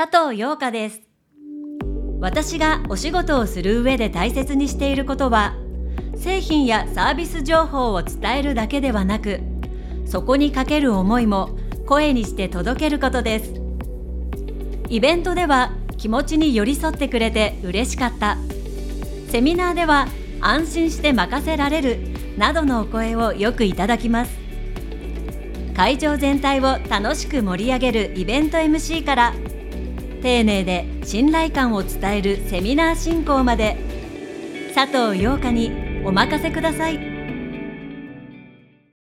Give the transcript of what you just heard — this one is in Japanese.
佐藤陽香です。私がお仕事をする上で大切にしていることは、製品やサービス情報を伝えるだけではなく、そこにかける思いも声にして届けることです。イベントでは気持ちに寄り添ってくれて嬉しかった。セミナーでは安心して任せられるなどのお声をよくいただきます。会場全体を楽しく盛り上げるイベント MC から、丁寧で信頼感を伝えるセミナー進行まで、佐藤陽香にお任せください。